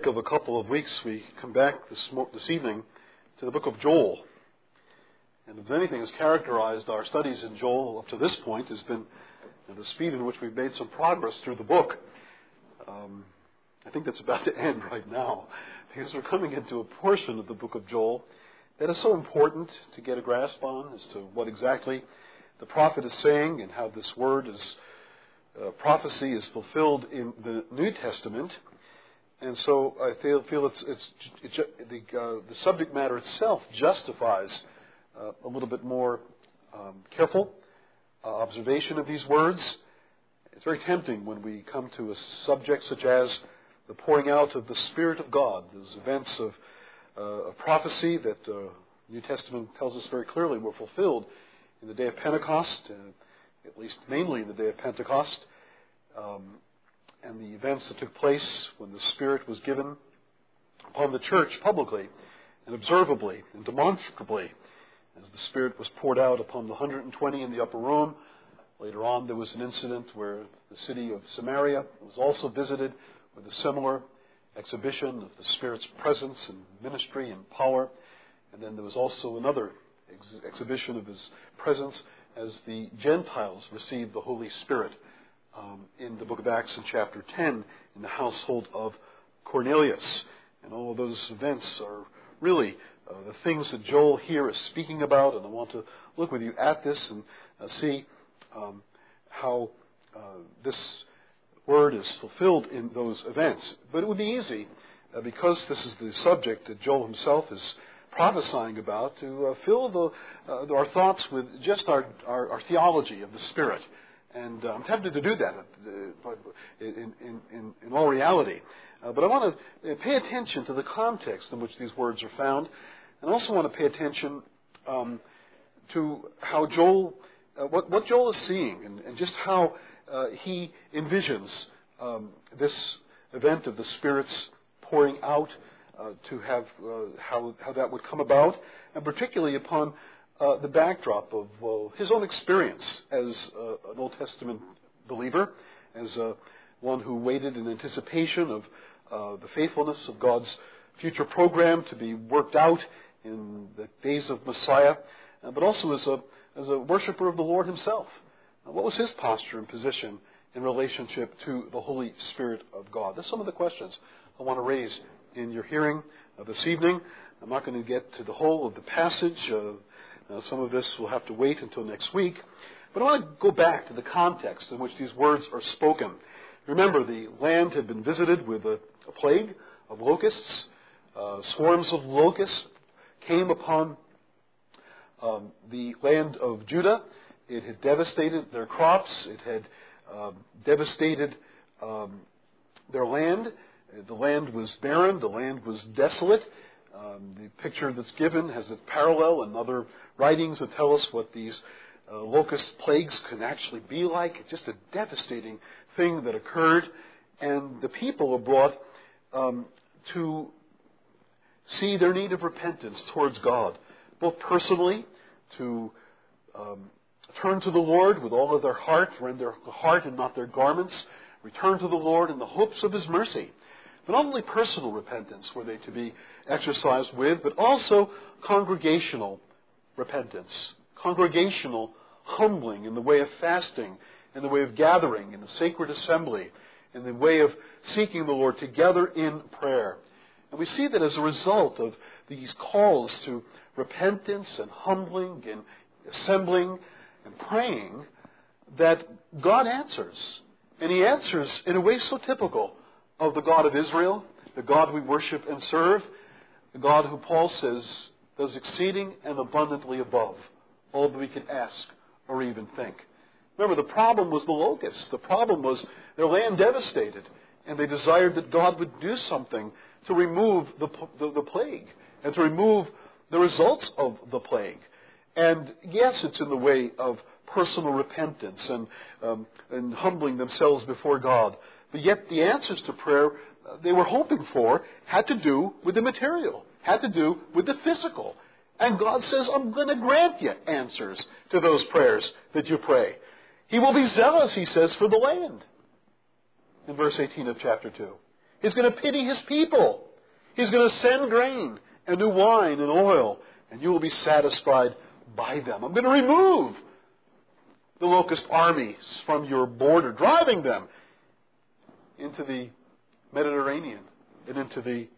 of a couple of weeks, we come back this evening to the book of Joel. And if anything has characterized our studies in Joel up to this point has been the speed in which we've made some progress through the book. I think that's about to end right now, because we're coming into a portion of the book of Joel that is so important to get a grasp on as to what exactly the prophet is saying and how this word is prophecy is fulfilled in the New Testament. And so I feel the subject matter itself justifies a little bit more careful observation of these words. It's very tempting when we come to a subject such as the pouring out of the Spirit of God, those events of prophecy that the New Testament tells us very clearly were fulfilled in the day of Pentecost, at least mainly in the day of Pentecost, and the events that took place when the Spirit was given upon the church publicly and observably and demonstrably, as the Spirit was poured out upon the 120 in the upper room. Later on, there was an incident where the city of Samaria was also visited with a similar exhibition of the Spirit's presence and ministry and power. And then there was also another exhibition of His presence as the Gentiles received the Holy Spirit in the book of Acts in chapter 10 in the household of Cornelius. And all of those events are really the things that Joel here is speaking about. And I want to look with you at this and see how this word is fulfilled in those events. But it would be easy, because this is the subject that Joel himself is prophesying about, to fill our thoughts with just our theology of the Spirit. And I'm tempted to do that in all reality. But I want to pay attention to the context in which these words are found. And I also want to pay attention to how Joel, what Joel is seeing, and just how he envisions this event of the Spirit's pouring out to have how that would come about, and particularly upon the backdrop of his own experience as an Old Testament believer, as one who waited in anticipation of the faithfulness of God's future program to be worked out in the days of Messiah, but also as a worshiper of the Lord himself. What was his posture and position in relationship to the Holy Spirit of God? That's some of the questions I want to raise in your hearing this evening. I'm not going to get to the whole of the passage. Some of this will have to wait until next week. But I want to go back to the context in which these words are spoken. Remember, the land had been visited with a plague of locusts. Swarms of locusts came upon the land of Judah. It had devastated their crops. It had devastated their land. The land was barren. The land was desolate. The picture that's given has a parallel in other writings that tell us what these locust plagues can actually be like. It's just a devastating thing that occurred. And the people are brought to see their need of repentance towards God, both personally, to turn to the Lord with all of their heart, rend their heart and not their garments, return to the Lord in the hopes of His mercy. But not only personal repentance were they to be exercised with, but also congregational repentance, congregational humbling in the way of fasting, in the way of gathering, in the sacred assembly, in the way of seeking the Lord together in prayer. And we see that as a result of these calls to repentance and humbling and assembling and praying, that God answers. And He answers in a way so typical of the God of Israel, the God we worship and serve, the God who Paul says does exceeding and abundantly above all that we can ask or even think. Remember, the problem was the locusts. The problem was their land devastated, and they desired that God would do something to remove the plague and to remove the results of the plague. And yes, it's in the way of personal repentance and humbling themselves before God. But yet the answers to prayer they were hoping for had to do with the material, had to do with the physical. And God says, I'm going to grant you answers to those prayers that you pray. He will be zealous, He says, for the land. In verse 18 of chapter 2. He's going to pity His people. He's going to send grain and new wine and oil, and you will be satisfied by them. I'm going to remove the locust armies from your border, driving them into the Mediterranean and into the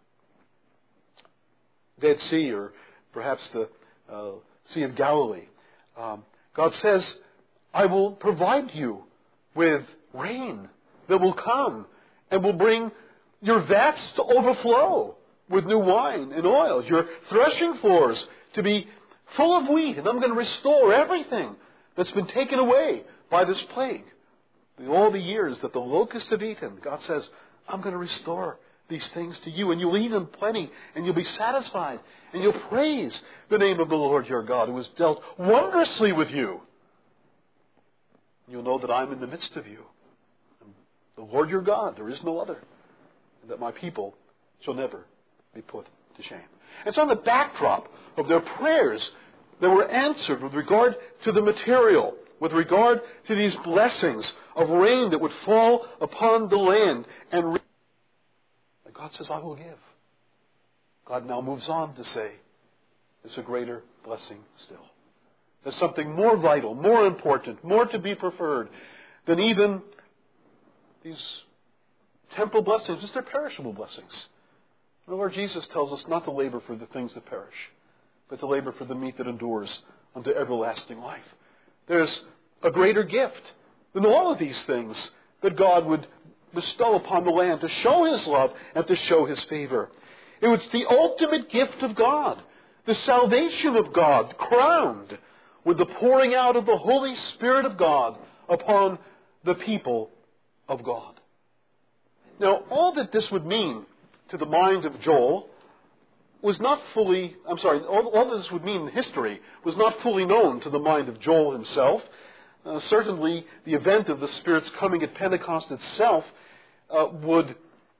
Dead Sea, or perhaps the Sea of Galilee. God says, I will provide you with rain that will come and will bring your vats to overflow with new wine and oil, your threshing floors to be full of wheat, and I'm going to restore everything that's been taken away by this plague. All the years that the locusts have eaten, God says, I'm going to restore these things to you, and you'll eat in plenty, and you'll be satisfied, and you'll praise the name of the Lord your God, who has dealt wondrously with you. You'll know that I'm in the midst of you. The Lord your God, there is no other, and that my people shall never be put to shame. It's on the backdrop of their prayers that were answered with regard to the material, with regard to these blessings of rain that would fall upon the land. And God says, I will give. God now moves on to say, there's a greater blessing still. There's something more vital, more important, more to be preferred than even these temporal blessings. It's their perishable blessings. The Lord Jesus tells us not to labor for the things that perish, but to labor for the meat that endures unto everlasting life. There's a greater gift than all of these things that God would bestow upon the land to show His love and to show His favor. It was the ultimate gift of God, the salvation of God, crowned with the pouring out of the Holy Spirit of God upon the people of God. Now, all that this would mean to the mind of Joel was not fully, all this would mean in history was not fully known to the mind of Joel himself. Certainly, the event of the Spirit's coming at Pentecost itself would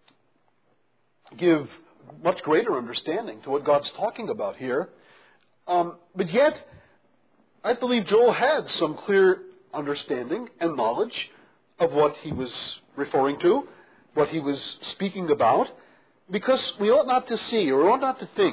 give much greater understanding to what God's talking about here. But yet, I believe Joel had some clear understanding and knowledge of what he was referring to, what he was speaking about, because we ought not to see or ought not to think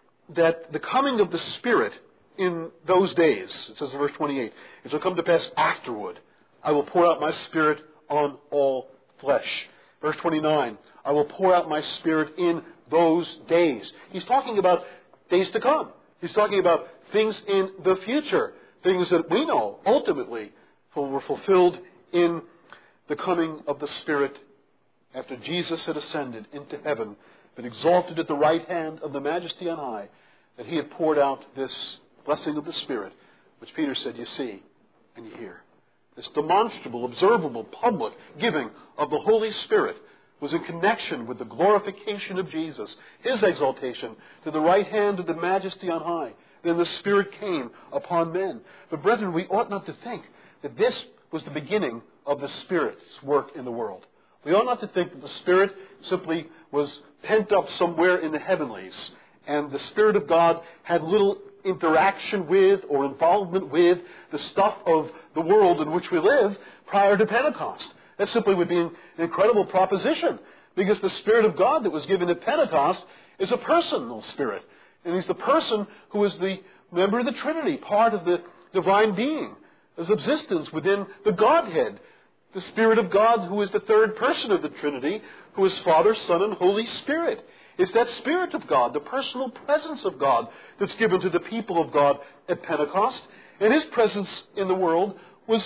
that the coming of the Spirit in those days, it says in verse 28, it shall come to pass afterward, I will pour out my Spirit on all flesh. Verse 29, I will pour out my Spirit in those days. He's talking about days to come. He's talking about things in the future, things that we know ultimately were fulfilled in the coming of the Spirit after Jesus had ascended into heaven, been exalted at the right hand of the Majesty on high, that He had poured out this blessing of the Spirit, which Peter said, you see and you hear. This demonstrable, observable, public giving of the Holy Spirit was in connection with the glorification of Jesus, His exaltation to the right hand of the Majesty on high. Then the Spirit came upon men. But brethren, we ought not to think that this was the beginning of the Spirit's work in the world. We ought not to think that the Spirit simply was pent up somewhere in the heavenlies, and the Spirit of God had little interaction with or involvement with the stuff of the world in which we live prior to Pentecost. That simply would be an incredible proposition, because the Spirit of God that was given at Pentecost is a personal Spirit. And He's the person who is the member of the Trinity, part of the divine being, a subsistence within the Godhead. The Spirit of God, who is the third person of the Trinity, who is Father, Son, and Holy Spirit. It's that Spirit of God, the personal presence of God, that's given to the people of God at Pentecost. And His presence in the world was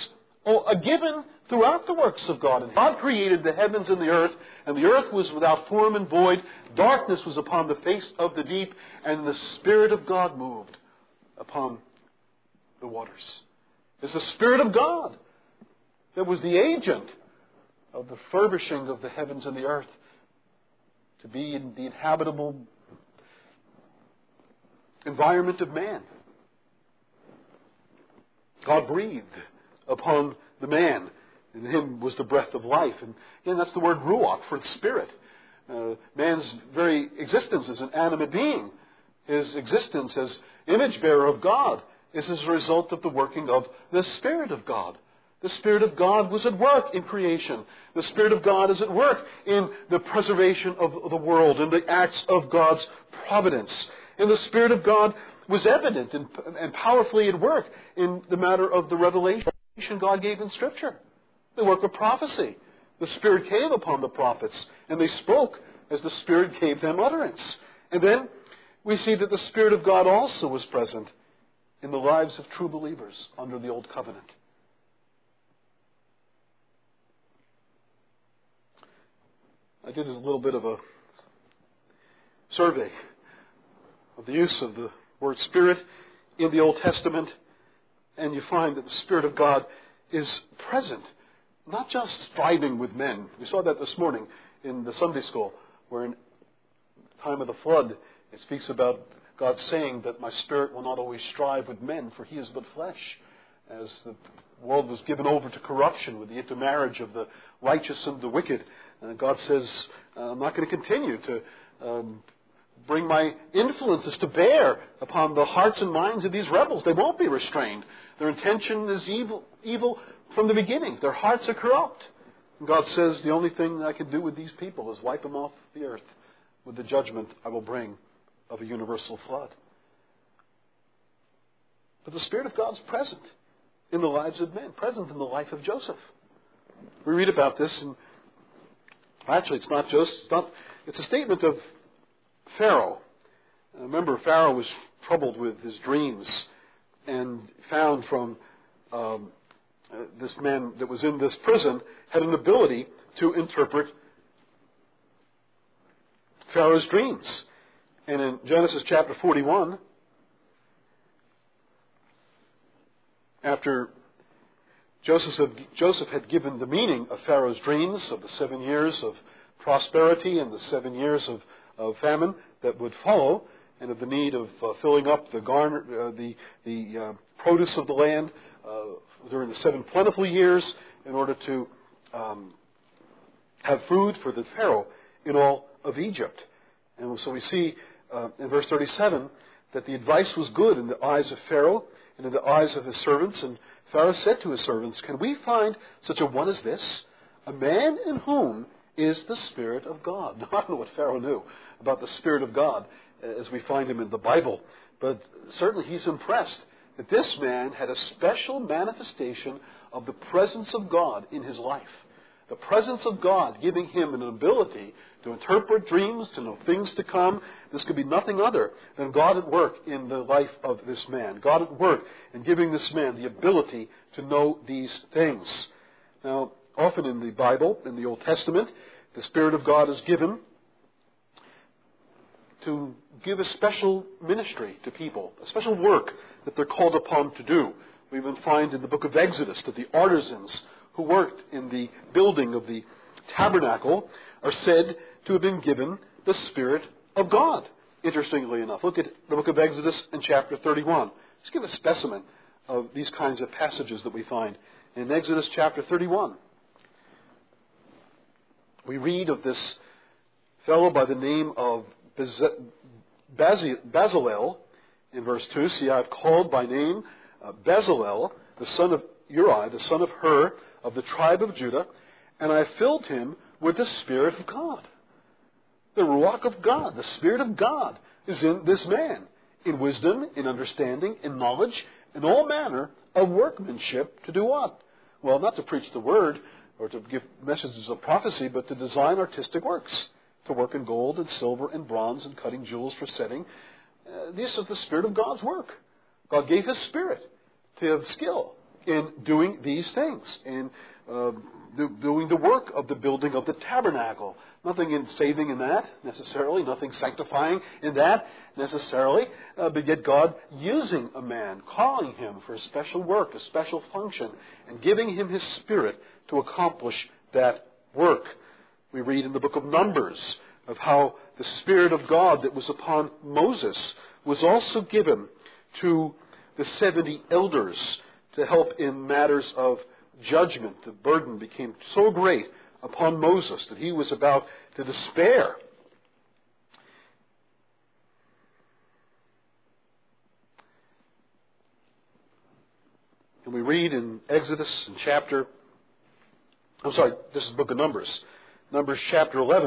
given throughout the works of God. And God created the heavens and the earth was without form and void. Darkness was upon the face of the deep, and the Spirit of God moved upon the waters. It's the Spirit of God that was the agent of the furbishing of the heavens and the earth to be in the inhabitable environment of man. God breathed upon the man. In him was the breath of life. And again, that's the word ruach for the Spirit. Man's very existence as an animate being, his existence as image bearer of God, is as a result of the working of the Spirit of God. The Spirit of God was at work in creation. The Spirit of God is at work in the preservation of the world, in the acts of God's providence. And the Spirit of God was evident and powerfully at work in the matter of the revelation God gave in Scripture. The work of prophecy. The Spirit came upon the prophets, and they spoke as the Spirit gave them utterance. And then we see that the Spirit of God also was present in the lives of true believers under the Old Covenant. I did a little bit of a survey of the use of the word Spirit in the Old Testament, and you find that the Spirit of God is present, not just striving with men. We saw that this morning in the Sunday school, where in the time of the flood, it speaks about God saying that my Spirit will not always strive with men, for he is but flesh. As the world was given over to corruption with the intermarriage of the righteous and the wicked, God says, I'm not going to continue to bring my influences to bear upon the hearts and minds of these rebels. They won't be restrained. Their intention is evil from the beginning. Their hearts are corrupt. And God says, the only thing I can do with these people is wipe them off the earth with the judgment I will bring of a universal flood. But the Spirit of God is present in the lives of men, present in the life of Joseph. We read about this, and actually it's not Joseph, it's a statement of Pharaoh. Remember, Pharaoh was troubled with his dreams and found from this man that was in this prison had an ability to interpret Pharaoh's dreams. And in Genesis chapter 41, after Joseph had given the meaning of Pharaoh's dreams of the 7 years of prosperity and the 7 years of famine that would follow, and of the need of filling up the produce of the land during the 7 plentiful years in order to have food for the Pharaoh in all of Egypt. And so we see in verse 37 that the advice was good in the eyes of Pharaoh and in the eyes of his servants. And Pharaoh said to his servants, can we find such a one as this, a man in whom is the Spirit of God? Now, I don't know what Pharaoh knew about the Spirit of God as we find him in the Bible, but certainly he's impressed that this man had a special manifestation of the presence of God in his life. The presence of God giving him an ability to interpret dreams, to know things to come. This could be nothing other than God at work in the life of this man. God at work in giving this man the ability to know these things. Now, often in the Bible, in the Old Testament, the Spirit of God is given to give a special ministry to people, a special work that they're called upon to do. We even find in the book of Exodus that the artisans who worked in the building of the tabernacle are said to have been given the Spirit of God. Interestingly enough, look at the book of Exodus in chapter 31. Let's give a specimen of these kinds of passages that we find in Exodus chapter 31. We read of this fellow by the name of Bezalel in verse 2. See, I have called by name Bezalel, the son of Uri, the son of Hur, of the tribe of Judah, and I have filled him with the Spirit of God. The Ruach of God, the Spirit of God, is in this man, in wisdom, in understanding, in knowledge, in all manner of workmanship. To do what? Well, not to preach the word or to give messages of prophecy, but to design artistic works, to work in gold and silver and bronze and cutting jewels for setting. This is the Spirit of God's work. God gave His Spirit to have skill in doing these things, in doing the work of the building of the tabernacle. Nothing in saving in that, necessarily. Nothing sanctifying in that, necessarily. But yet God using a man, calling him for a special work, a special function, and giving him His Spirit to accomplish that work. We read in the book of Numbers of how the Spirit of God that was upon Moses was also given to the 70 elders to help in matters of judgment. The burden became so great upon Moses that he was about to despair. And we read in Exodus in this is the book of Numbers. Numbers chapter 11.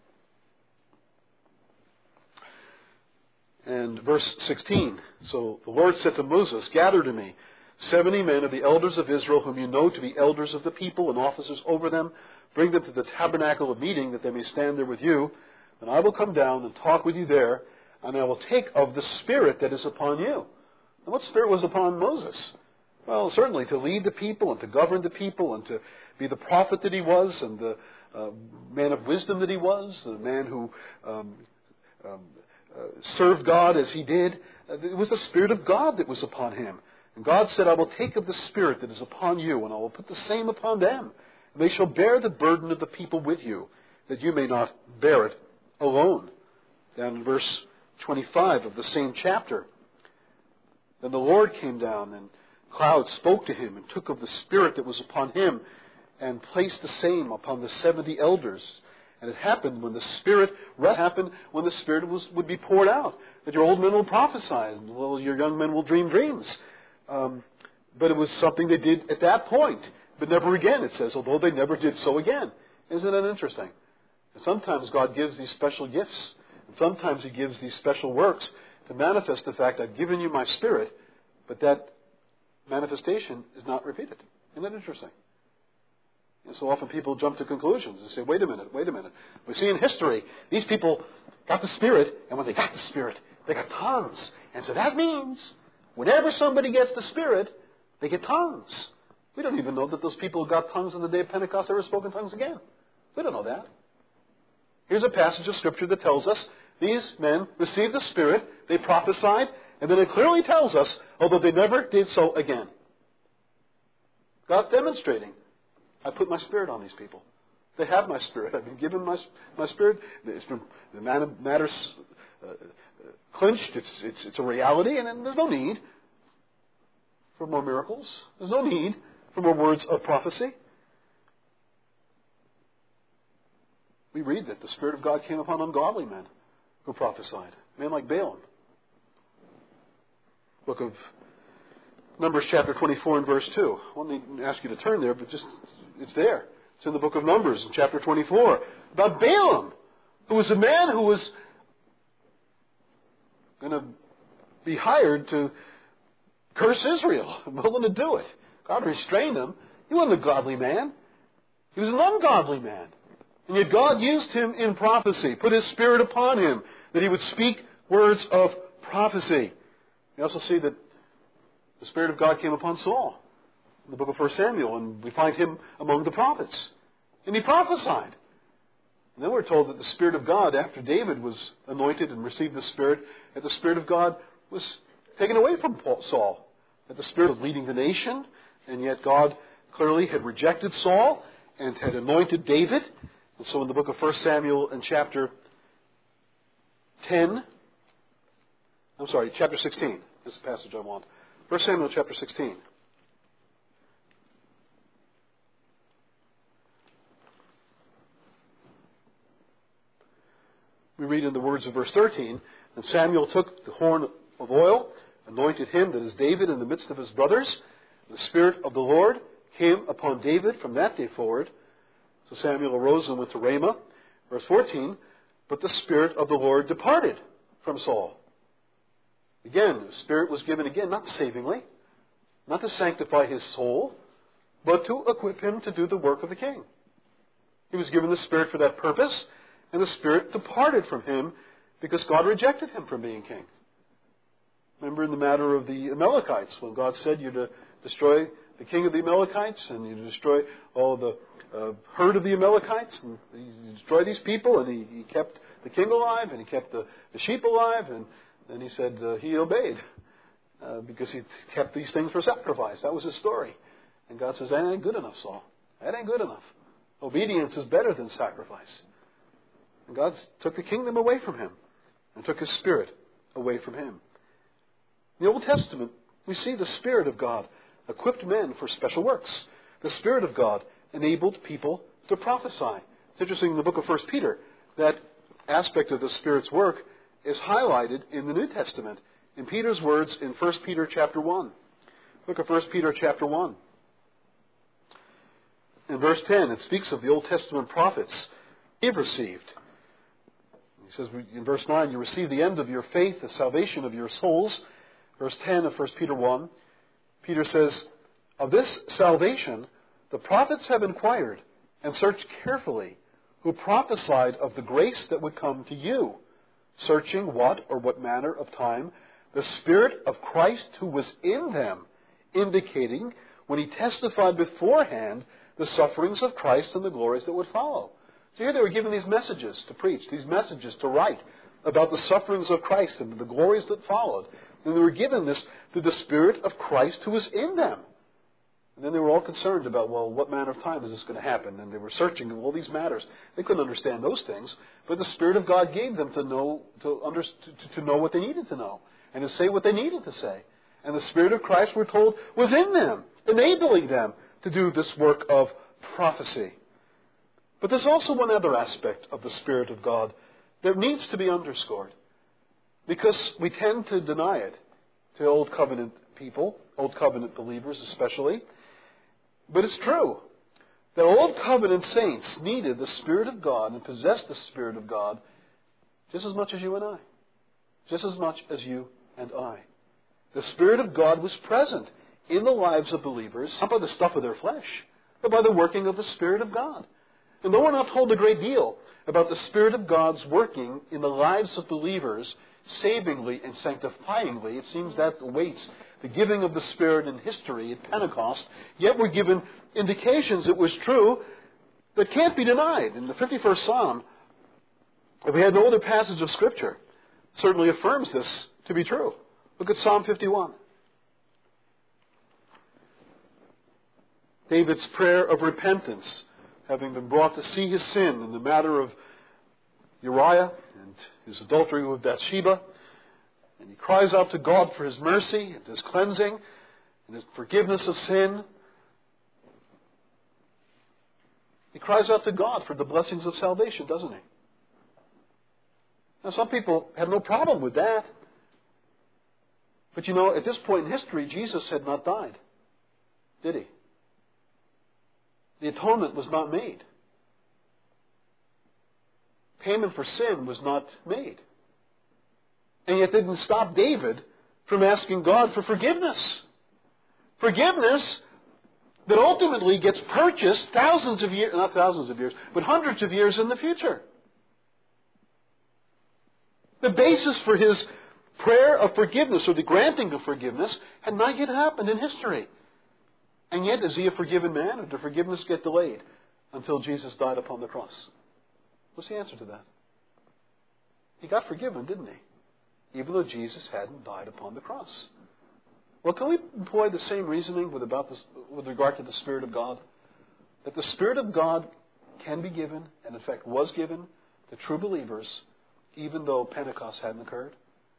And verse 16. So the Lord said to Moses, "Gather to me 70 men of the elders of Israel, whom you know to be elders of the people and officers over them. Bring them to the tabernacle of meeting, that they may stand there with you. And I will come down and talk with you there, and I will take of the Spirit that is upon you." And what Spirit was upon Moses? Well, certainly to lead the people and to govern the people and to be the prophet that he was and the man of wisdom that he was, the man who served God as he did. It was the Spirit of God that was upon him. And God said, "I will take of the Spirit that is upon you, and I will put the same upon them. And they shall bear the burden of the people with you, that you may not bear it alone." Down in verse 25 of the same chapter. Then the Lord came down, and cloud spoke to him, and took of the Spirit that was upon him, and placed the same upon the 70 elders. And it happened when the Spirit would be poured out, that your old men will prophesy, and your young men will dream dreams. But it was something they did at that point, but never again, it says, although they never did so again. Isn't that interesting? And sometimes God gives these special gifts, and sometimes He gives these special works to manifest the fact, I've given you my Spirit, but that manifestation is not repeated. Isn't that interesting? And so often people jump to conclusions and say, wait a minute. We see in history, these people got the Spirit, and when they got the Spirit, they got tongues. And so that means whenever somebody gets the Spirit, they get tongues. We don't even know that those people who got tongues on the day of Pentecost ever spoke in tongues again. We don't know that. Here's a passage of Scripture that tells us these men received the Spirit, they prophesied, and then it clearly tells us, although they never did so again. God's demonstrating, I put my Spirit on these people. They have my Spirit. I've been given my Spirit. The matter's clinched. It's a reality, and there's no need for more miracles. There's no need for more words of prophecy. We read that the Spirit of God came upon ungodly men who prophesied. Men like Balaam. Book of Numbers chapter 24 and verse 2. I won't need to ask you to turn there, but just it's there. It's in the book of Numbers in chapter 24. About Balaam, who was a man who was going to be hired to curse Israel. Willing to do it. God restrained him. He wasn't a godly man. He was an ungodly man. And yet God used him in prophecy, put His Spirit upon him, that he would speak words of prophecy. We also see that the Spirit of God came upon Saul in the book of 1 Samuel, and we find him among the prophets. And he prophesied. And then we're told that the Spirit of God, after David was anointed and received the Spirit, that the Spirit of God was taken away from Saul. That the Spirit of leading the nation, and yet God clearly had rejected Saul and had anointed David. And so in the book of 1 Samuel in chapter 16. This is the passage I want. 1 Samuel chapter 16. We read in the words of verse 13, "And Samuel took the horn of oil, anointed him, that is David, in the midst of his brothers. The Spirit of the Lord came upon David from that day forward. So Samuel arose and went to Ramah." Verse 14, "But the Spirit of the Lord departed from Saul." Again, the Spirit was given again, not savingly, not to sanctify his soul, but to equip him to do the work of the king. He was given the Spirit for that purpose, and the Spirit departed from him because God rejected him from being king. Remember in the matter of the Amalekites, when God said you're to destroy the king of the Amalekites, and you destroy all the herd of the Amalekites, and he destroyed these people, and he kept the king alive, and he kept the sheep alive, and then he said he obeyed because he kept these things for sacrifice. That was his story. And God says, that ain't good enough, Saul. That ain't good enough. Obedience is better than sacrifice. And God took the kingdom away from him and took His Spirit away from him. In the Old Testament, we see the Spirit of God equipped men for special works. The Spirit of God enabled people to prophesy. It's interesting in the book of 1 Peter, that aspect of the Spirit's work is highlighted in the New Testament in Peter's words in 1 Peter chapter 1. Look at 1 Peter chapter 1. In verse 10, it speaks of the Old Testament prophets they've received. He says in verse 9, you receive the end of your faith, the salvation of your souls. Verse 10 of 1 Peter 1, Peter says, of this salvation the prophets have inquired and searched carefully, who prophesied of the grace that would come to you, searching what or what manner of time the Spirit of Christ who was in them, indicating when he testified beforehand the sufferings of Christ and the glories that would follow. So here they were given these messages to preach, these messages to write about the sufferings of Christ and the glories that followed. And they were given this through the Spirit of Christ who was in them. And then they were all concerned about, well, what manner of time is this going to happen? And they were searching all these matters. They couldn't understand those things, but the Spirit of God gave them to know what they needed to know and to say what they needed to say. And the Spirit of Christ, we're told, was in them, enabling them to do this work of prophecy. But there's also one other aspect of the Spirit of God that needs to be underscored, because we tend to deny it to Old Covenant people, Old Covenant believers especially. But it's true that Old Covenant saints needed the Spirit of God and possessed the Spirit of God just as much as you and I. Just as much as you and I. The Spirit of God was present in the lives of believers, not by the stuff of their flesh, but by the working of the Spirit of God. And though we're not told a great deal about the Spirit of God's working in the lives of believers, savingly and sanctifyingly, it seems that awaits the giving of the Spirit in history at Pentecost, yet we're given indications it was true that can't be denied. In the 51st Psalm, if we had no other passage of Scripture, certainly affirms this to be true. Look at Psalm 51. David's prayer of repentance, having been brought to see his sin in the matter of Uriah and his adultery with Bathsheba. And he cries out to God for his mercy and his cleansing and his forgiveness of sin. He cries out to God for the blessings of salvation, doesn't he? Now, some people have no problem with that. But you know, at this point in history, Jesus had not died, did he? The atonement was not made. Payment for sin was not made. And yet didn't stop David from asking God for forgiveness. Forgiveness that ultimately gets purchased thousands of years, not thousands of years, but hundreds of years in the future. The basis for his prayer of forgiveness, or the granting of forgiveness, had not yet happened in history. And yet, is he a forgiven man, or did forgiveness get delayed until Jesus died upon the cross? What's the answer to that? He got forgiven, didn't he? Even though Jesus hadn't died upon the cross. Well, can we employ the same reasoning with regard to the Spirit of God? That the Spirit of God can be given, and in fact was given, to true believers, even though Pentecost hadn't occurred?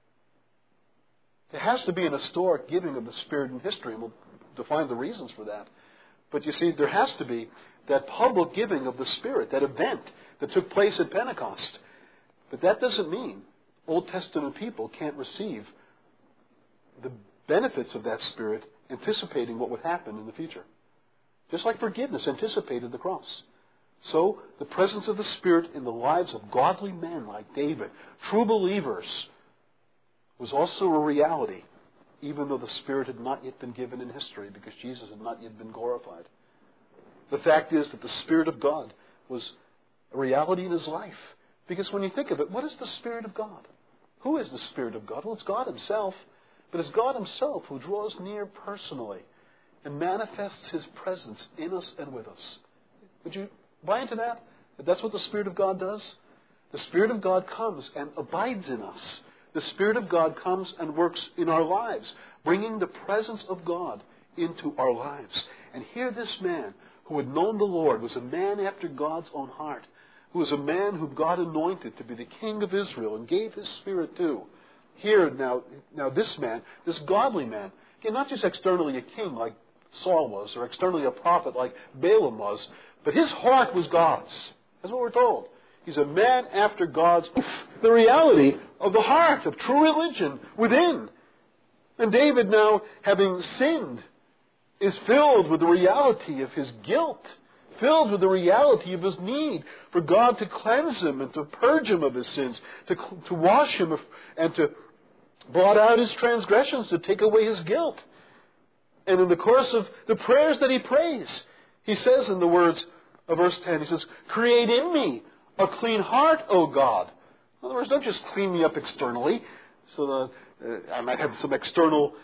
There has to be an historic giving of the Spirit in history, and we'll define the reasons for that. But you see, there has to be that public giving of the Spirit, that event that took place at Pentecost. But that doesn't mean Old Testament people can't receive the benefits of that Spirit, anticipating what would happen in the future. Just like forgiveness anticipated the cross. So, the presence of the Spirit in the lives of godly men like David, true believers, was also a reality, even though the Spirit had not yet been given in history, because Jesus had not yet been glorified. The fact is that the Spirit of God was a reality in his life. Because when you think of it, what is the Spirit of God? Who is the Spirit of God? Well, it's God himself. But it's God himself who draws near personally and manifests his presence in us and with us. Would you buy into that? That that's what the Spirit of God does? The Spirit of God comes and abides in us. The Spirit of God comes and works in our lives, bringing the presence of God into our lives. And here this man who had known the Lord was a man after God's own heart, who was a man whom God anointed to be the king of Israel and gave his Spirit to. Here now this man, this godly man, again, not just externally a king like Saul was, or externally a prophet like Balaam was, but his heart was God's. That's what we're told. He's a man after God's, the reality of the heart, of true religion within. And David now, having sinned is filled with the reality of his guilt, filled with the reality of his need for God to cleanse him and to purge him of his sins, to wash him and to blot out his transgressions, to take away his guilt. And in the course of the prayers that he prays, he says in the words of verse 10, he says, "Create in me a clean heart, O God." In other words, don't just clean me up externally so that I might have some external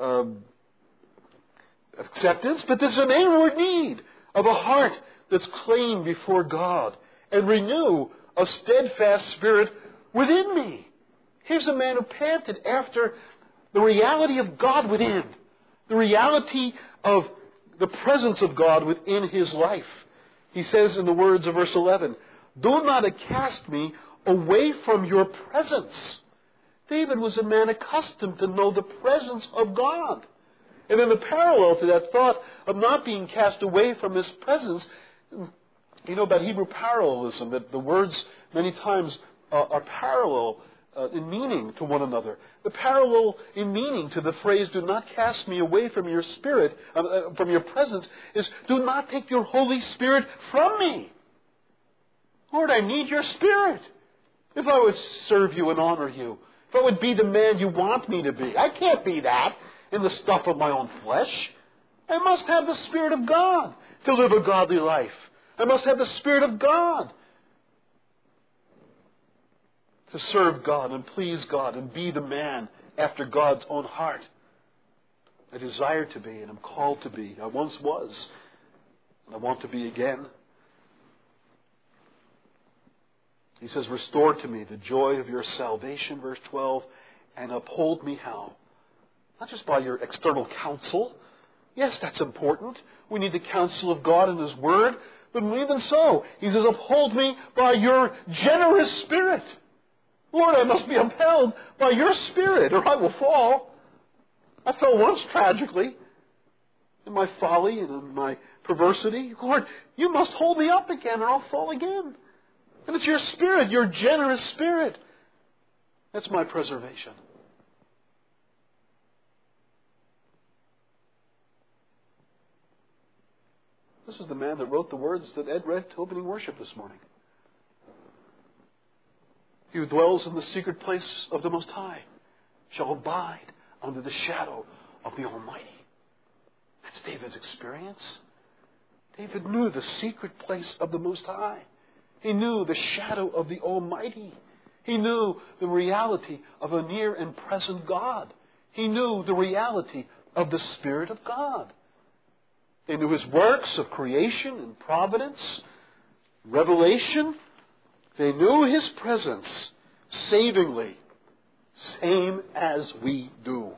acceptance, but there's an inward need of a heart that's clean before God, and renew a steadfast spirit within me. Here's a man who panted after the reality of God within, the reality of the presence of God within his life. He says in the words of verse 11, "Do not cast me away from your presence." David was a man accustomed to know the presence of God. And then the parallel to that thought of not being cast away from his presence, you know about Hebrew parallelism, that the words many times are parallel in meaning to one another. The parallel in meaning to the phrase, "Do not cast me away from your spirit, from your presence," is, "Do not take your Holy Spirit from me." Lord, I need your Spirit if I would serve you and honor you, if I would be the man you want me to be. I can't be that in the stuff of my own flesh. I must have the Spirit of God to live a godly life. I must have the Spirit of God to serve God and please God and be the man after God's own heart. I desire to be and am called to be. I once was, and I want to be again. He says, "Restore to me the joy of your salvation," verse 12, "and uphold me" how? Not just by your external counsel. Yes, that's important. We need the counsel of God and his word. But even so, he says, "Uphold me by your generous spirit." Lord, I must be upheld by your Spirit, or I will fall. I fell once tragically in my folly and in my perversity. Lord, you must hold me up again, or I'll fall again. And it's your Spirit, your generous Spirit. That's my preservation. This was the man that wrote the words that Ed read to opening worship this morning. "He who dwells in the secret place of the Most High shall abide under the shadow of the Almighty." That's David's experience. David knew the secret place of the Most High. He knew the shadow of the Almighty. He knew the reality of a near and present God. He knew the reality of the Spirit of God. They knew his works of creation and providence, revelation. They knew his presence savingly, same as we do.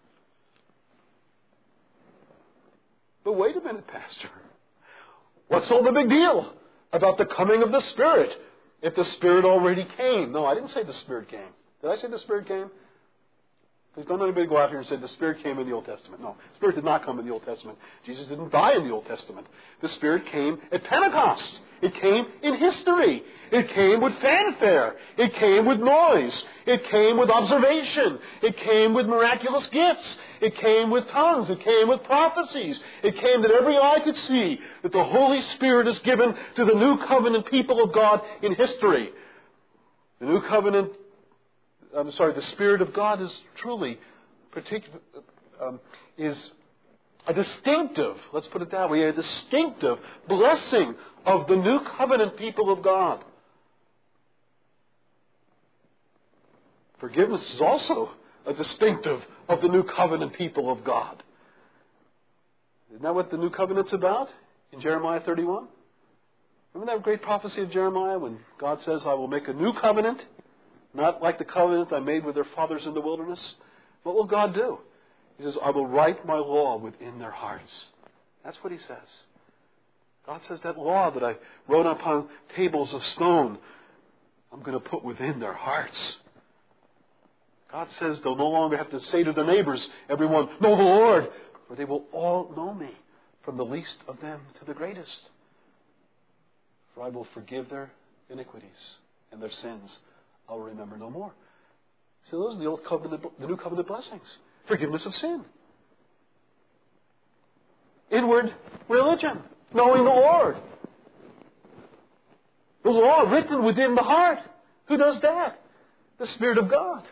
But wait a minute, Pastor. What's all the big deal about the coming of the Spirit if the Spirit already came? No, I didn't say the Spirit came. Did I say the Spirit came? Please don't anybody go out here and say the Spirit came in the Old Testament. No, the Spirit did not come in the Old Testament. Jesus didn't die in the Old Testament. The Spirit came at Pentecost. It came in history. It came with fanfare. It came with noise. It came with observation. It came with miraculous gifts. It came with tongues. It came with prophecies. It came that every eye could see that the Holy Spirit is given to the new covenant people of God in history. The new covenant the Spirit of God is truly is a distinctive, let's put it that way, a distinctive blessing of the new covenant people of God. Forgiveness is also a distinctive of the new covenant people of God. Isn't that what the new covenant's about in Jeremiah 31? Remember that great prophecy of Jeremiah when God says, "I will make a new covenant, not like the covenant I made with their fathers in the wilderness"? What will God do? He says, "I will write my law within their hearts." That's what he says. God says, that law that I wrote upon tables of stone, I'm going to put within their hearts. God says they'll no longer have to say to their neighbors, everyone, "Know the Lord," for they will all know me, from the least of them to the greatest. For I will forgive their iniquities and their sins I'll remember no more. So those are the old covenant, the new covenant blessings. Forgiveness of sin. inward religion, knowing the Lord. The law written within the heart. Who does that? The Spirit of God.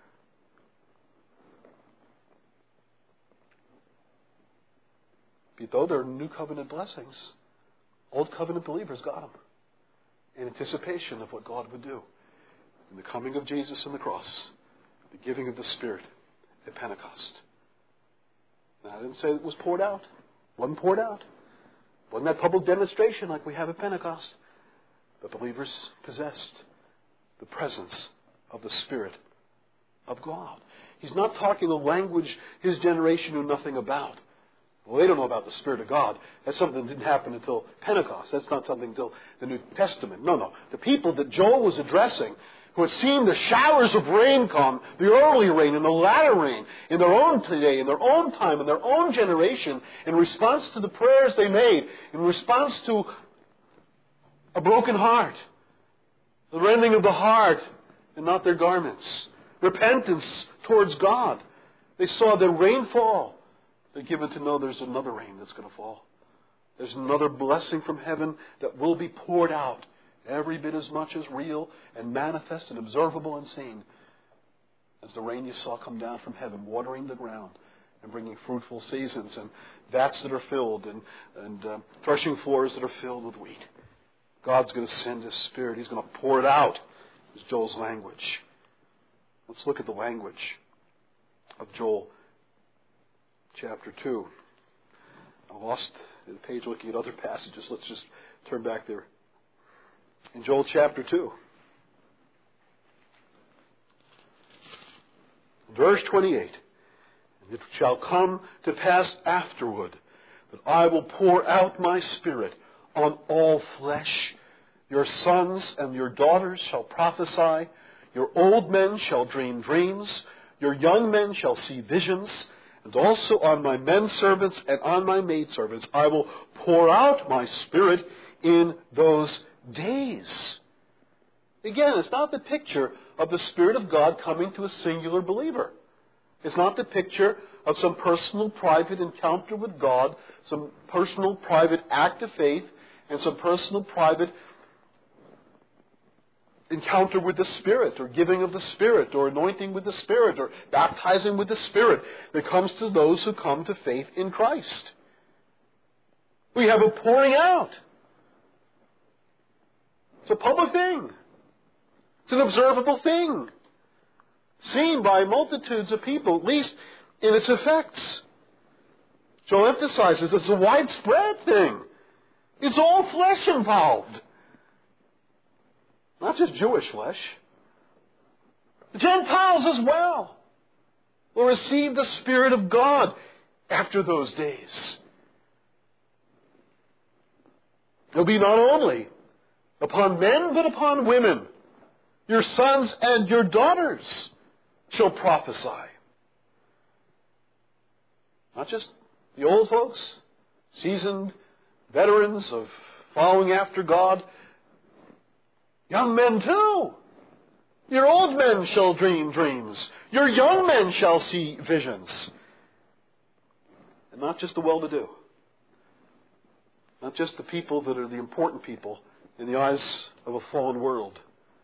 But though there are new covenant blessings, old covenant believers got them in anticipation of what God would do in the coming of Jesus on the cross, the giving of the Spirit at Pentecost. Now, I didn't say it was poured out. It wasn't poured out. It wasn't that public demonstration like we have at Pentecost. But believers possessed the presence of the Spirit of God. He's not talking a language his generation knew nothing about. Well, they don't know about the Spirit of God. That's something that didn't happen until Pentecost. That's not something until the New Testament. No. The people that Joel was addressing, who had seen the showers of rain come, the early rain and the latter rain, in their own day, in their own time, in their own generation, in response to the prayers they made, in response to a broken heart, the rending of the heart and not their garments, repentance towards God. They saw the rain fall. They're given to know there's another rain that's going to fall. There's another blessing from heaven that will be poured out, every bit as much as real and manifest and observable and seen as the rain you saw come down from heaven, watering the ground and bringing fruitful seasons and vats that are filled and threshing floors that are filled with wheat. God's going to send His Spirit. He's going to pour it out, is Joel's language. Let's look at the language of Joel chapter 2. I lost the page looking at other passages. Let's just turn back there. In Joel chapter 2, verse 28, "And it shall come to pass afterward that I will pour out my Spirit on all flesh. Your sons and your daughters shall prophesy. Your old men shall dream dreams. Your young men shall see visions. And also on my men servants and on my maidservants I will pour out my Spirit in those days." Again, it's not the picture of the Spirit of God coming to a singular believer. It's not the picture of some personal, private encounter with God, some personal, private act of faith, and some personal, private encounter with the Spirit, or giving of the Spirit, or anointing with the Spirit, or baptizing with the Spirit that comes to those who come to faith in Christ. We have a pouring out. It's a public thing. It's an observable thing, seen by multitudes of people, at least in its effects. Joel emphasizes it's a widespread thing. It's all flesh involved. Not just Jewish flesh. The Gentiles as well will receive the Spirit of God after those days. It will be not only upon men, but upon women. Your sons and your daughters shall prophesy. Not just the old folks, seasoned veterans of following after God. Young men too. Your old men shall dream dreams. Your young men shall see visions. And not just the well-to-do. Not just the people that are the important people in the eyes of a fallen world.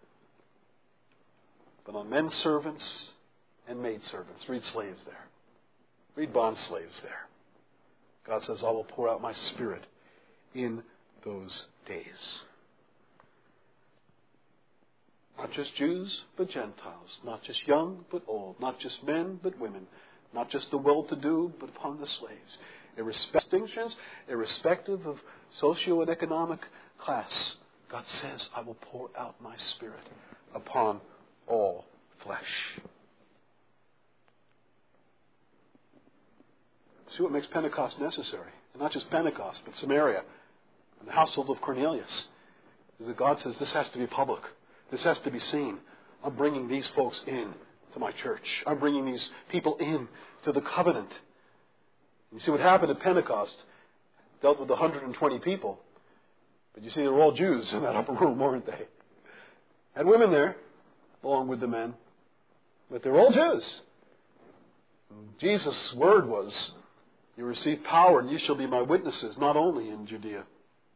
But on men servants and maidservants. Read slaves there. Read bond slaves there. God says, I will pour out my Spirit in those days. Not just Jews, but Gentiles. Not just young, but old. Not just men, but women. Not just the well-to-do, but upon the slaves. Distinctions, irrespective of socio and economic class. God says, I will pour out my Spirit upon all flesh. See what makes Pentecost necessary. And not just Pentecost, but Samaria and the household of Cornelius. Is that God says this has to be public. This has to be seen. I'm bringing these folks in to my church. I'm bringing these people in to the covenant. You see what happened at Pentecost dealt with 120 people. But you see, they were all Jews in that upper room, weren't they? Had women there, along with the men. But they were all Jews. And Jesus' word was, You receive power, and you shall be my witnesses, not only in Judea,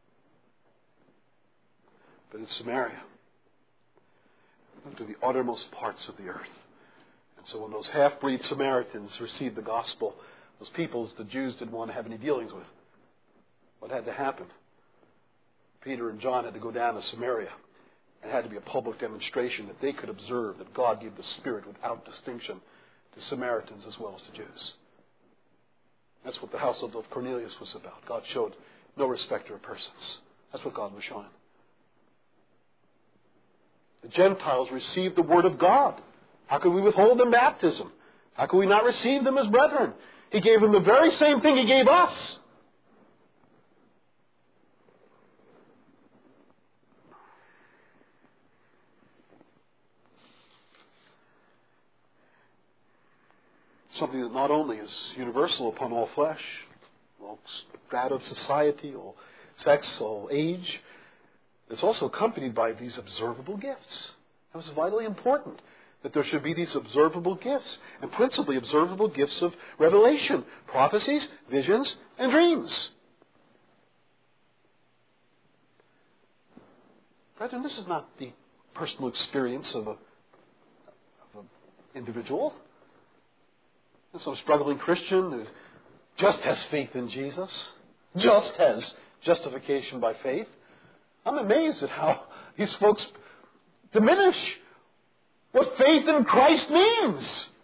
but in Samaria, and to the uttermost parts of the earth. And so when those half-breed Samaritans received the gospel, those peoples the Jews didn't want to have any dealings with, what had to happen? Peter and John had to go down to Samaria. It had to be a public demonstration that they could observe that God gave the Spirit without distinction to Samaritans as well as to Jews. That's what the household of Cornelius was about. God showed no respecter of persons. That's what God was showing. The Gentiles received the Word of God. How could we withhold them baptism? How could we not receive them as brethren? He gave them the very same thing He gave us. Something that not only is universal upon all flesh, all strata of society, all sex, all age, it's also accompanied by these observable gifts. That was vitally important, that there should be these observable gifts, and principally observable gifts of revelation, prophecies, visions, and dreams. Brethren, this is not the personal experience of an individual. Some struggling Christian who just has faith in Jesus, just has justification by faith. I'm amazed at how these folks diminish what faith in Christ means.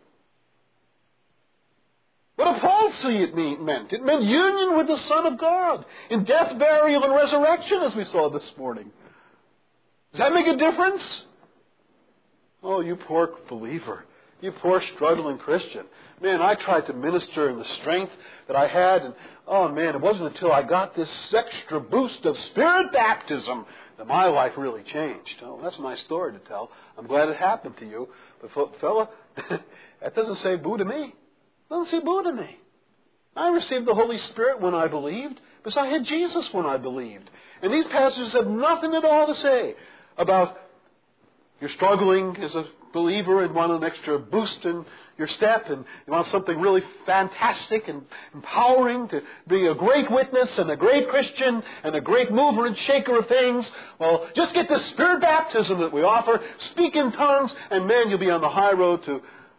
What did Paul see it meant? It meant union with the Son of God in death, burial, and resurrection, as we saw this morning. Does that make a difference? Oh, you poor believer. You poor struggling Christian. Man, I tried to minister in the strength that I had, and oh man, it wasn't until I got this extra boost of Spirit baptism that my life really changed. Oh, that's a nice story to tell. I'm glad it happened to you. But fella, that doesn't say boo to me. It doesn't say boo to me. I received the Holy Spirit when I believed, because I had Jesus when I believed. And these passages have nothing at all to say about you're struggling as a believer and want an extra boost in your step, and you want something really fantastic and empowering to be a great witness and a great Christian and a great mover and shaker of things. Well, just get the Spirit baptism that we offer, speak in tongues, and man, you'll be on the high road to,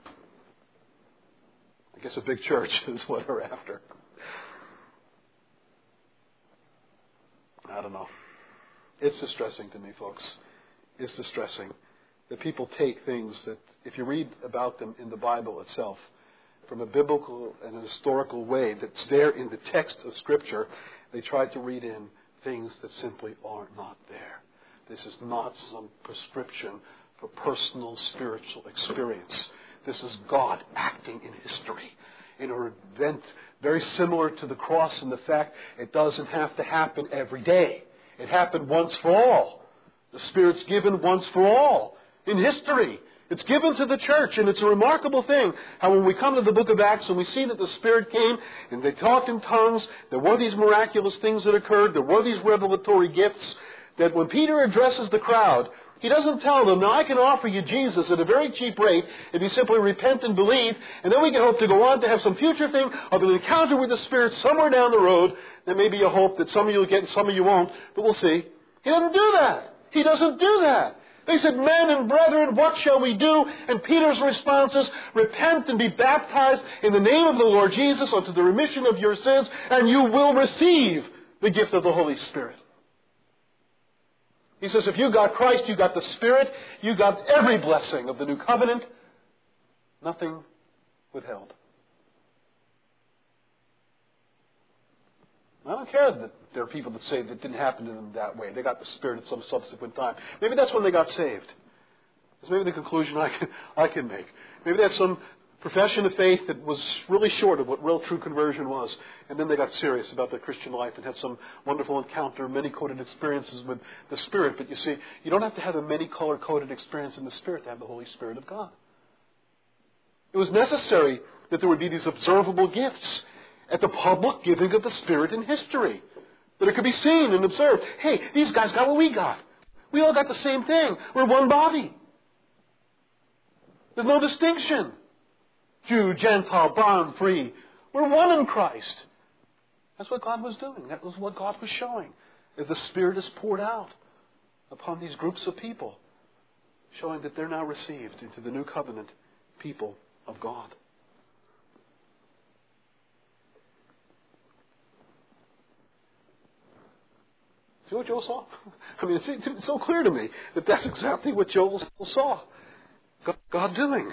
I guess, a big church is what we're after. I don't know. It's distressing to me, folks. It's distressing that people take things that, if you read about them in the Bible itself, from a biblical and a historical way that's there in the text of Scripture, they try to read in things that simply are not there. This is not some prescription for personal spiritual experience. This is God acting in history in an event very similar to the cross in the fact it doesn't have to happen every day. It happened once for all. The Spirit's given once for all. In history, it's given to the church, and it's a remarkable thing how when we come to the book of Acts and we see that the Spirit came and they talked in tongues, there were these miraculous things that occurred, there were these revelatory gifts, that when Peter addresses the crowd, he doesn't tell them, now I can offer you Jesus at a very cheap rate if you simply repent and believe, and then we can hope to go on to have some future thing of an encounter with the Spirit somewhere down the road. There may be a hope that some of you will get and some of you won't, but we'll see. He doesn't do that. He doesn't do that. They said, men and brethren, what shall we do? And Peter's response is, repent and be baptized in the name of the Lord Jesus unto the remission of your sins, and you will receive the gift of the Holy Spirit. He says, if you got Christ, you got the Spirit, you got every blessing of the new covenant, nothing withheld. I don't care that there are people that say that didn't happen to them that way. They got the Spirit at some subsequent time. Maybe that's when they got saved. That's maybe the conclusion I can make. Maybe that's some profession of faith that was really short of what real true conversion was. And then they got serious about their Christian life and had some wonderful encounter, many-coded experiences with the Spirit. But you see, you don't have to have a many-color-coded experience in the Spirit to have the Holy Spirit of God. It was necessary that there would be these observable gifts at the public giving of the Spirit in history. That it could be seen and observed. Hey, these guys got what we got. We all got the same thing. We're one body. There's no distinction. Jew, Gentile, bond, free. We're one in Christ. That's what God was doing. That was what God was showing. As the Spirit is poured out upon these groups of people, showing that they're now received into the new covenant people of God. See what Joel saw? I mean, it's so clear to me that that's exactly what Joel saw God doing.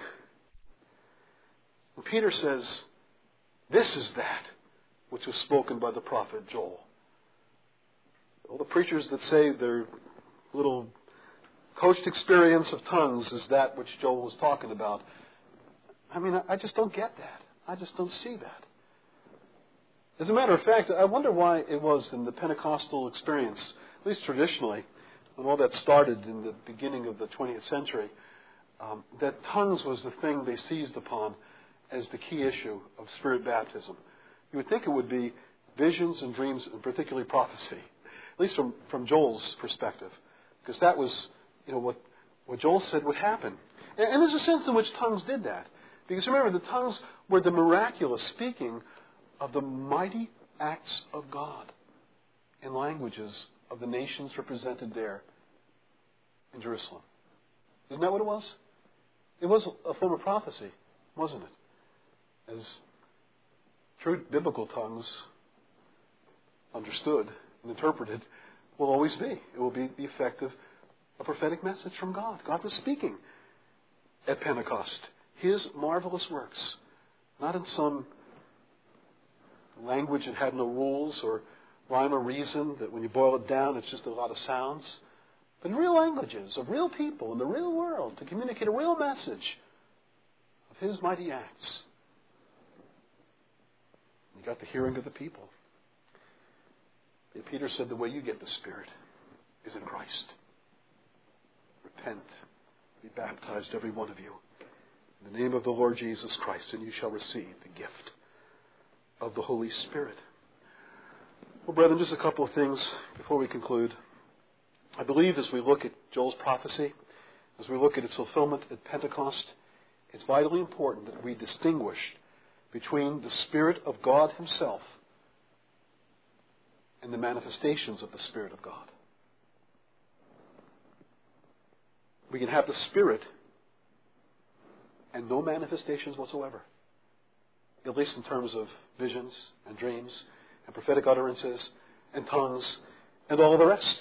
And Peter says, this is that which was spoken by the prophet Joel. All the preachers that say their little coached experience of tongues is that which Joel was talking about. I mean, I just don't get that. I just don't see that. As a matter of fact, I wonder why it was in the Pentecostal experience, at least traditionally, when all that started in the beginning of the 20th century, that tongues was the thing they seized upon as the key issue of Spirit baptism. You would think it would be visions and dreams, and particularly prophecy, at least from Joel's perspective, because that was, what Joel said would happen. And there's a sense in which tongues did that. Because remember, the tongues were the miraculous speaking of the mighty acts of God in languages of the nations represented there in Jerusalem. Isn't that what it was? It was a form of prophecy, wasn't it? As true biblical tongues, understood and interpreted, will always be. It will be the effect of a prophetic message from God. God was speaking at Pentecost His marvelous works, not in some language that had no rules or rhyme or reason, that when you boil it down it's just a lot of sounds, but in real languages of real people in the real world to communicate a real message of His mighty acts. You got the hearing of the people. Peter said the way you get the Spirit is in Christ. Repent, be baptized, every one of you, in the name of the Lord Jesus Christ, and you shall receive the gift of the Holy Spirit. Well, brethren, just a couple of things before we conclude. I believe as we look at Joel's prophecy, as we look at its fulfillment at Pentecost, it's vitally important that we distinguish between the Spirit of God Himself and the manifestations of the Spirit of God. We can have the Spirit and no manifestations whatsoever, at least in terms of visions and dreams and prophetic utterances and tongues and all the rest.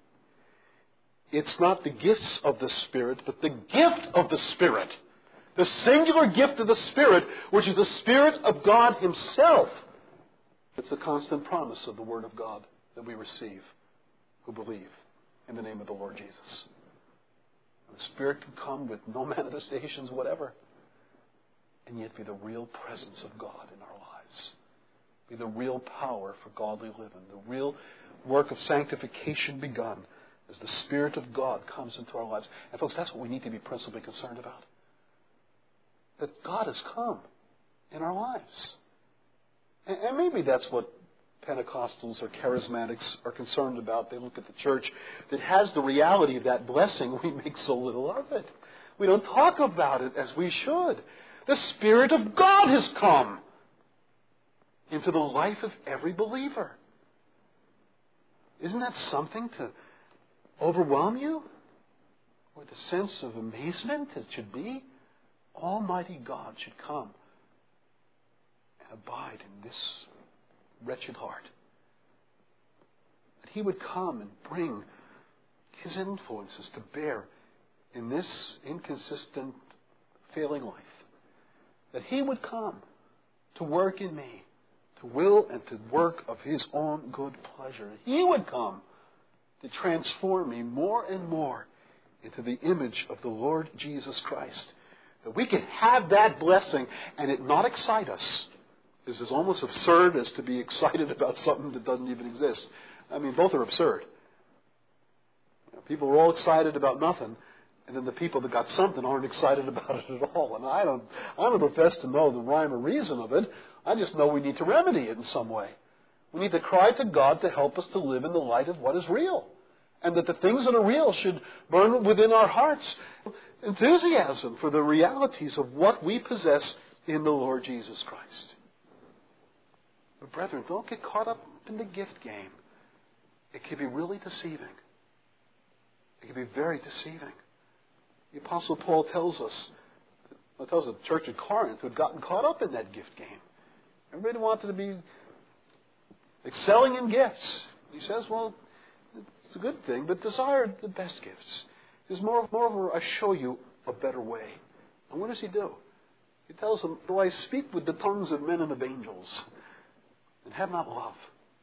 It's not the gifts of the Spirit, but the gift of the Spirit, the singular gift of the Spirit, which is the Spirit of God Himself. It's the constant promise of the Word of God that we receive who believe in the name of the Lord Jesus. And the Spirit can come with no manifestations whatever, and yet be the real presence of God in our lives. Be the real power for godly living, the real work of sanctification begun as the Spirit of God comes into our lives. And folks, that's what we need to be principally concerned about. That God has come in our lives. And maybe that's what Pentecostals or charismatics are concerned about. They look at the church that has the reality of that blessing. We make so little of it. We don't talk about it as we should. The Spirit of God has come into the life of every believer. Isn't that something to overwhelm you with a sense of amazement? It should be. Almighty God should come and abide in this wretched heart. That He would come and bring His influences to bear in this inconsistent, failing life. That He would come to work in me, to will and to work of His own good pleasure. He would come to transform me more and more into the image of the Lord Jesus Christ. That we can have that blessing and it not excite us. This is almost absurd as to be excited about something that doesn't even exist. I mean, both are absurd. People are all excited about nothing, and then the people that got something aren't excited about it at all. And I don't profess to know the rhyme or reason of it. I just know we need to remedy it in some way. We need to cry to God to help us to live in the light of what is real. And that the things that are real should burn within our hearts enthusiasm for the realities of what we possess in the Lord Jesus Christ. But brethren, don't get caught up in the gift game. It can be really deceiving. It can be very deceiving. The Apostle Paul tells the church at Corinth who had gotten caught up in that gift game. Everybody wanted to be excelling in gifts. He says, well, it's a good thing, but desire the best gifts. There's more of a, I show you a better way. And what does he do? He tells them, though I speak with the tongues of men and of angels, and have not love,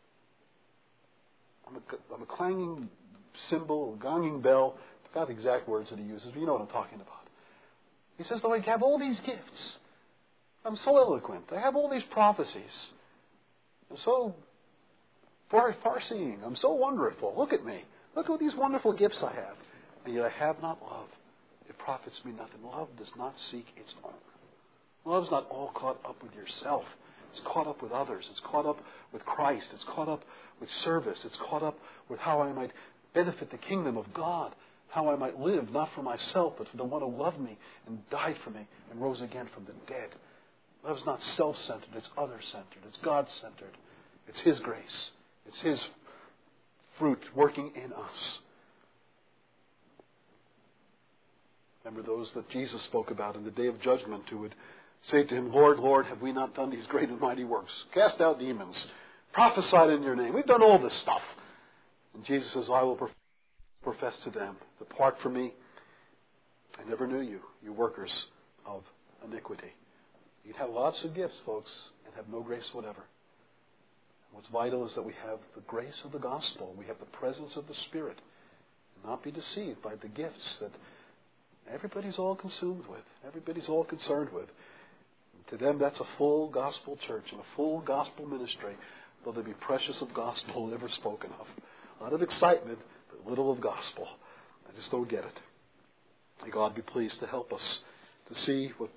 I'm a clanging cymbal, a gonging bell. I forgot the exact words that he uses, but you know what I'm talking about. He says, though I have all these gifts, I'm so eloquent, I have all these prophecies, I'm so far-seeing, I'm so wonderful, look at me, look at these wonderful gifts I have, and yet I have not love. It profits me nothing. Love does not seek its own. Love's not all caught up with yourself. It's caught up with others. It's caught up with Christ. It's caught up with service. It's caught up with how I might benefit the kingdom of God, how I might live, not for myself, but for the one who loved me and died for me and rose again from the dead. Love's not self-centered. It's other-centered. It's God-centered. It's His grace. It's His fruit working in us. Remember those that Jesus spoke about in the day of judgment who would say to Him, Lord, Lord, have we not done these great and mighty works? Cast out demons. Prophesied in your name. We've done all this stuff. And Jesus says, I will profess to them, depart from me. I never knew you, you workers of iniquity. You'd have lots of gifts, folks, and have no grace whatever. And what's vital is that we have the grace of the gospel. We have the presence of the Spirit. And not be deceived by the gifts that everybody's all consumed with. Everybody's all concerned with. To them, that's a full gospel church and a full gospel ministry, though there be precious of gospel ever spoken of. A lot of excitement, but little of gospel. I just don't get it. May God be pleased to help us to see what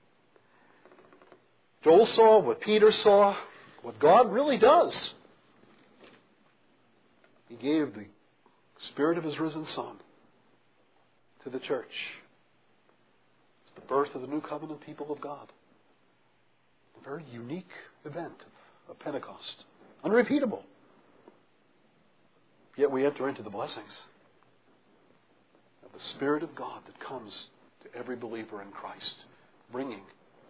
Joel saw, what Peter saw, what God really does. He gave the Spirit of His risen Son to the church. It's the birth of the new covenant people of God. A very unique event of Pentecost. Unrepeatable. Yet we enter into the blessings of the Spirit of God that comes to every believer in Christ, bringing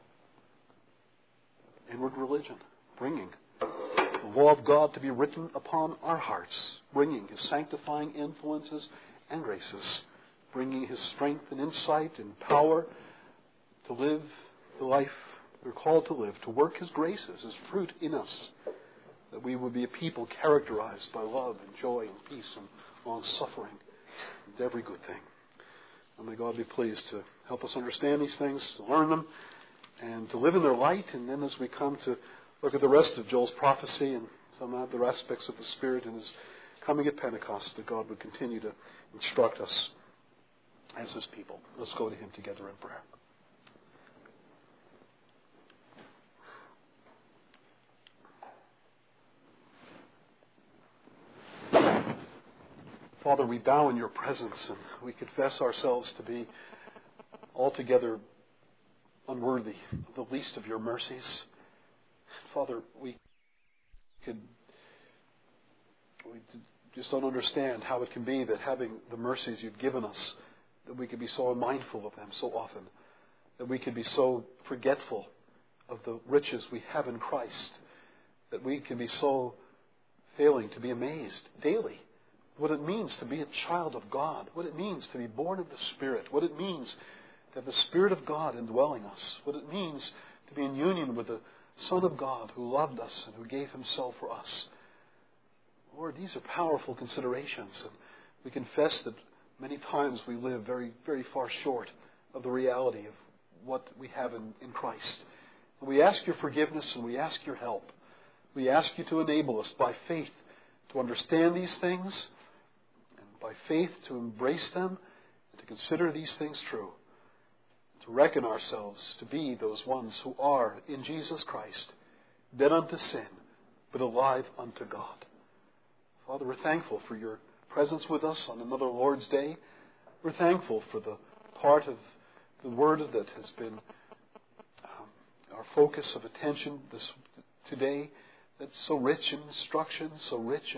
inward religion, bringing the law of God to be written upon our hearts, bringing His sanctifying influences and graces, bringing His strength and insight and power to live the life we're called to live, to work His graces, His fruit in us, that we would be a people characterized by love and joy and peace and long-suffering and every good thing. And may God be pleased to help us understand these things, to learn them, and to live in their light. And then as we come to look at the rest of Joel's prophecy and some other aspects of the Spirit and His coming at Pentecost, that God would continue to instruct us as His people. Let's go to Him together in prayer. Father, we bow in Your presence and we confess ourselves to be altogether unworthy of the least of Your mercies. Father, we just don't understand how it can be that having the mercies You've given us, that we can be so unmindful of them so often, that we can be so forgetful of the riches we have in Christ, that we can be so failing to be amazed daily what it means to be a child of God, what it means to be born of the Spirit, what it means to have the Spirit of God indwelling us, what it means to be in union with the Son of God who loved us and who gave Himself for us. Lord, these are powerful considerations, and we confess that many times we live very, very far short of the reality of what we have in Christ. And we ask Your forgiveness and we ask Your help. We ask You to enable us by faith to understand these things, by faith to embrace them and to consider these things true, to reckon ourselves to be those ones who are in Jesus Christ, dead unto sin, but alive unto God. Father, we're thankful for Your presence with us on another Lord's Day. We're thankful for the part of the Word that has been our focus of attention today, that's so rich in instruction, so rich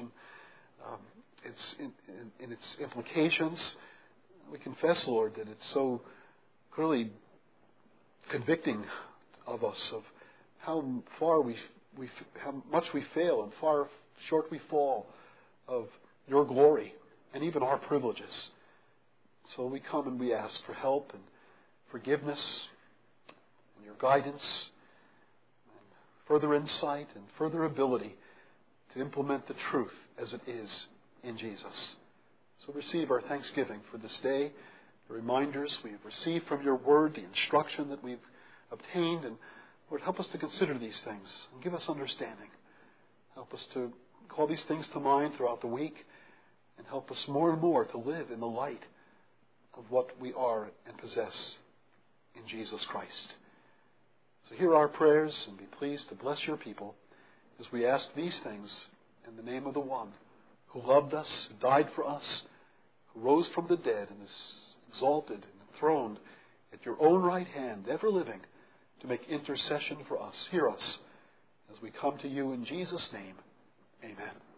in its implications. We confess, Lord, that it's so clearly convicting of us of how far how much we fail and far short we fall of your glory and even our privileges. So we come and we ask for help and forgiveness and your guidance and further insight and further ability to implement the truth as it is in Jesus. So receive our thanksgiving for this day, the reminders we've received from your word, the instruction that we've obtained, and Lord, help us to consider these things and give us understanding. Help us to call these things to mind throughout the week and help us more and more to live in the light of what we are and possess in Jesus Christ. So hear our prayers and be pleased to bless your people as we ask these things in the name of the one who loved us, who died for us, who rose from the dead and is exalted and enthroned at your own right hand, ever living, to make intercession for us. Hear us as we come to you in Jesus' name. Amen.